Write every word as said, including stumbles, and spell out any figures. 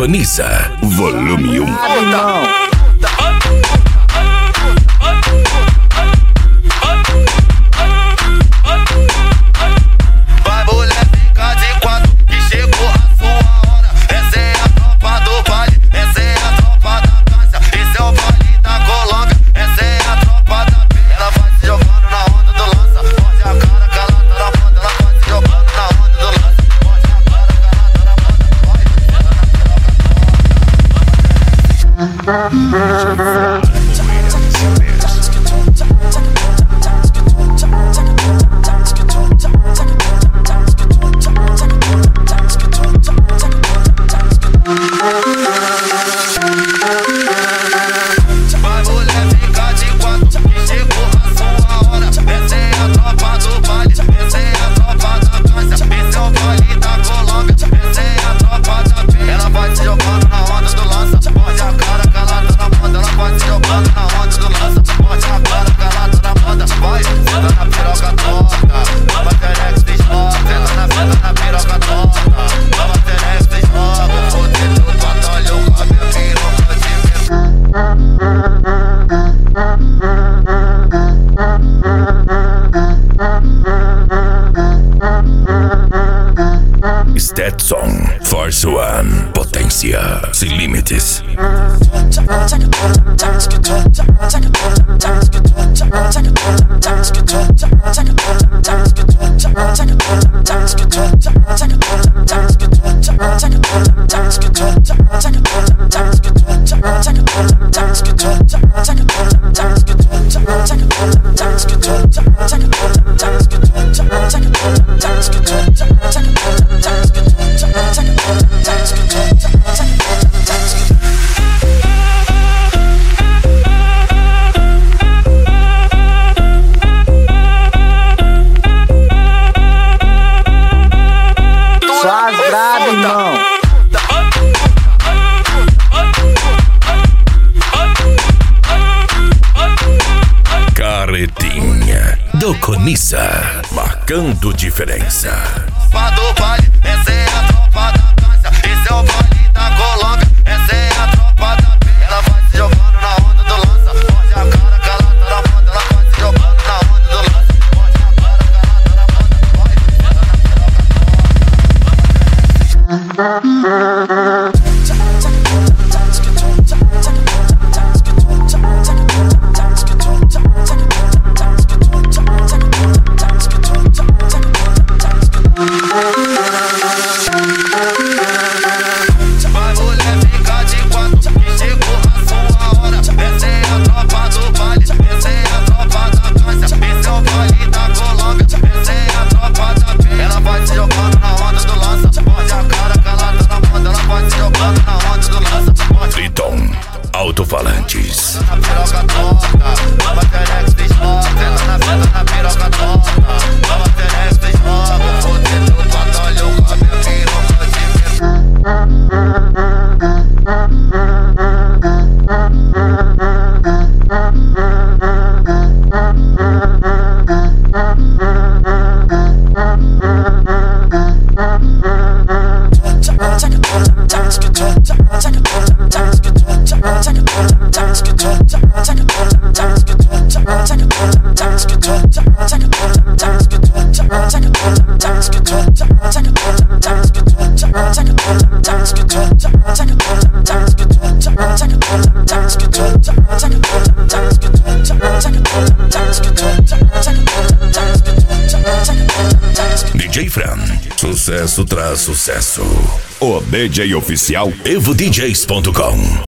Conisa, volume um. Vai mulher, fica de quatro, que chegou a sua hora. Essa é a tropa do baile, essa é a tropa da casa. Esse é o baile da Colômbia, essa é a tropa da pia. Ela vai se jogando na onda do lança, morde a cara que ela tá na moda. Ela vai se jogando na onda do lança, morde a cara que ela tá na moda. Vai, ela na vai mulher, fica de quatro, que chegou a sua hora. Essa é a tropa do baile, essa é a tropa da casa. Esse é o baile da Colômbia, essa é a tropa da pia. Ela vai se jogando na onda do lança, morde a cara que ela tá na moda. Ela vai se jogando na onda do lança, morde a cara que ela tá na moda. Vai, senta na piroca torta, nova Terex desmoca. Senta na senta na piroca torta, nova Terex desmoca. Fode tudo, batalhão com a minha piroca de Stetson, Force One, potência sem limites. Suas brava, irmão. Carretinha do Conisa, marcando diferença. tropa do baile, essa é a tropa da casa. Esse é o baile da Colômbia, essa é a tropa da pia. Ela vai se jogando na onda do lança, morde a cara que ela tá na moda. Ela vai se jogando na onda do lança, morde a cara que ela tá na moda. Vai, ela na piroca vai mulher, fica de quatro, que chegou a sua hora. Essa é a tropa do baile, essa é a tropa da casa. Esse é o baile da Colômbia, essa é a tropa da pia. Ela vai se jogando na onda do lança, morde a cara que ela tá na moda. Ela vai se jogando na onda do lança, morde Triton, alto-falantes. na piroca torta, nova Terex desmoca. Senta na senta na piroca torta, nova Terex desmoca. Fode tudo, batalhão com a minha piroca de D J Fran, sucesso traz sucesso. O D J oficial evo d js ponto com.